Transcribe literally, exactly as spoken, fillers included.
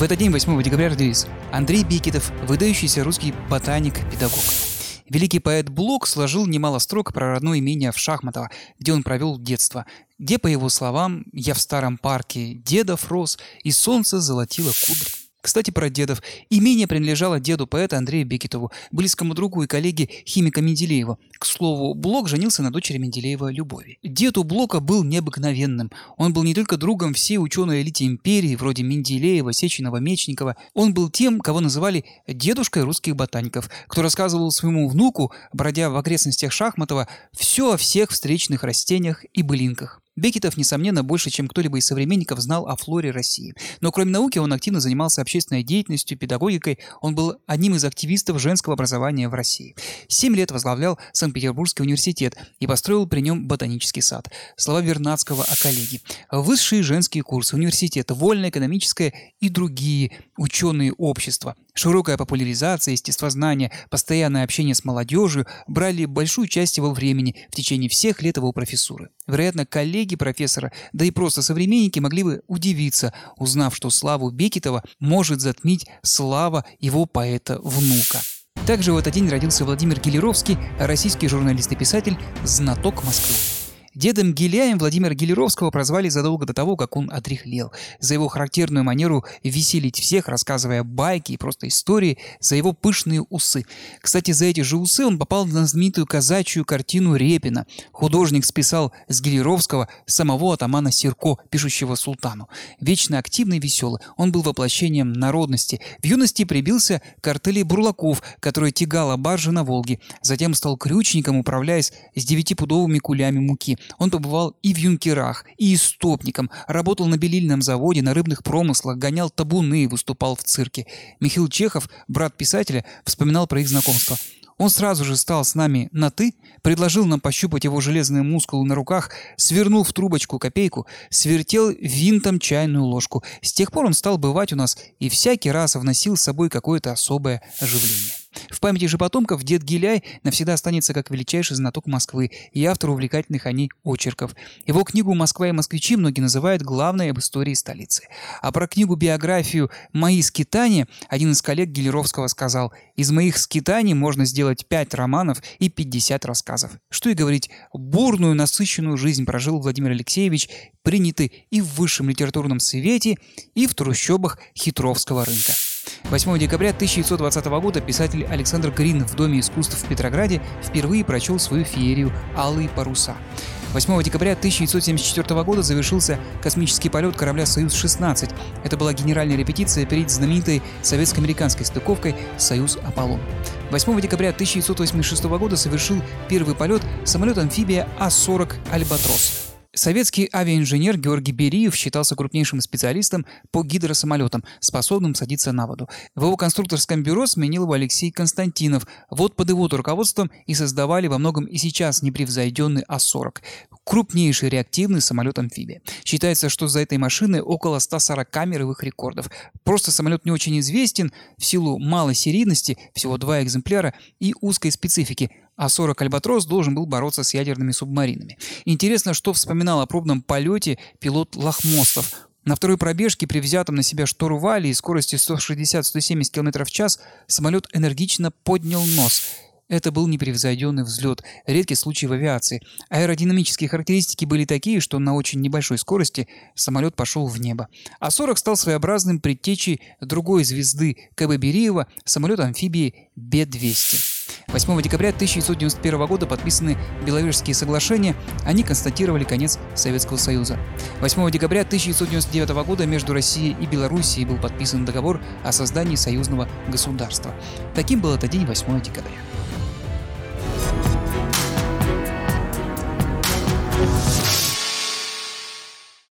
этот день, восьмого декабря, родились Андрей Бекетов, выдающийся русский ботаник-педагог. Великий поэт Блок сложил немало строк про родное имение в Шахматово, где он провел детство, где, по его словам, «я в старом парке дедов рос, и солнце золотило кудри». Кстати, про дедов. Имение принадлежало деду поэта Андрею Бекетову, близкому другу и коллеге химика Менделеева. К слову, Блок женился на дочери Менделеева Любови. Дед у Блока был необыкновенным. Он был не только другом всей ученой элиты империи, вроде Менделеева, Сеченова, Мечникова. Он был тем, кого называли дедушкой русских ботаников, кто рассказывал своему внуку, бродя в окрестностях Шахматова, все о всех встречных растениях и былинках. Бекетов, несомненно, больше, чем кто-либо из современников знал о флоре России. Но кроме науки он активно занимался общественной деятельностью, педагогикой. Он был одним из активистов женского образования в России. Семь лет возглавлял Санкт-Петербургский университет и построил при нем ботанический сад. Слова Вернадского о коллеге. Высшие женские курсы университета, вольное экономическое и другие ученые общества. Широкая популяризация естествознания, постоянное общение с молодежью брали большую часть его времени в течение всех лет его профессуры. Вероятно, коллеги профессора, да и просто современники могли бы удивиться, узнав, что славу Бекетова может затмить слава его поэта-внука. Также в этот день родился Владимир Гелеровский, российский журналист и писатель, знаток Москвы. Дедом Гиляем Владимира Гелеровского прозвали задолго до того, как он отряхлел. За его характерную манеру веселить всех, рассказывая байки и просто истории, за его пышные усы. Кстати, за эти же усы он попал на знаменитую казачью картину Репина. Художник списал с Гелеровского самого атамана Сирко, пишущего султану. Вечно активный и веселый, он был воплощением народности. В юности прибился к артели бурлаков, которая тягала баржи на Волге. Затем стал крючником, управляясь с девятипудовыми кулями муки. Он побывал и в юнкерах, и истопником, работал на белильном заводе, на рыбных промыслах, гонял табуны, выступал в цирке. Михаил Чехов, брат писателя, вспоминал про их знакомство. Он сразу же стал с нами на «ты», предложил нам пощупать его железные мускулы на руках, свернул в трубочку копейку, свертел винтом чайную ложку. С тех пор он стал бывать у нас и всякий раз вносил с собой какое-то особое оживление. В памяти же потомков дед Гиляй навсегда останется как величайший знаток Москвы и автор увлекательных о ней очерков. Его книгу «Москва и москвичи» многие называют главной об истории столицы. А про книгу-биографию «Мои скитания» один из коллег Гелеровского сказал: «Из моих скитаний можно сделать пять романов и пятьдесят рассказов». Что и говорить, бурную, насыщенную жизнь прожил Владимир Алексеевич, принятый и в высшем литературном свете, и в трущобах Хитровского рынка. восьмого декабря тысяча девятьсот двадцатого года писатель Александр Грин в Доме искусств в Петрограде впервые прочел свою феерию «Алые паруса». восьмого декабря тысяча девятьсот семьдесят четвёртого года завершился космический полет корабля «Союз шестнадцать». Это была генеральная репетиция перед знаменитой советско-американской стыковкой «Союз-Аполлон». восьмого декабря тысяча девятьсот восемьдесят шестого года совершил первый полет самолет-амфибия А сорок «Альбатрос». Советский авиаинженер Георгий Бериев считался крупнейшим специалистом по гидросамолетам, способным садиться на воду. В его конструкторском бюро сменил его Алексей Константинов. Вот под его руководством и создавали во многом и сейчас непревзойденный А сорок. Крупнейший реактивный самолет-амфибия. Считается, что за этой машиной около ста сорока мировых рекордов. Просто самолет не очень известен в силу малой серийности, всего два экземпляра, и узкой специфики. А сорок «Альбатрос» должен был бороться с ядерными субмаринами. Интересно, что вспоминал о пробном полете пилот Лохмостов. На второй пробежке при взятом на себя штурвале и скорости сто шестьдесят - сто семьдесят км в час самолет энергично поднял нос. Это был непревзойденный взлет, редкий случай в авиации. Аэродинамические характеристики были такие, что на очень небольшой скорости самолет пошел в небо. А сорок стал своеобразным предтечей другой звезды Ка Бэ Бериева, самолет-амфибии Бе двести. восьмого декабря тысяча девятьсот девяносто первого года подписаны Беловежские соглашения, они констатировали конец Советского Союза. восьмого декабря тысяча девятьсот девяносто девятого года между Россией и Белоруссией был подписан договор о создании союзного государства. Таким был этот день, восьмого декабря.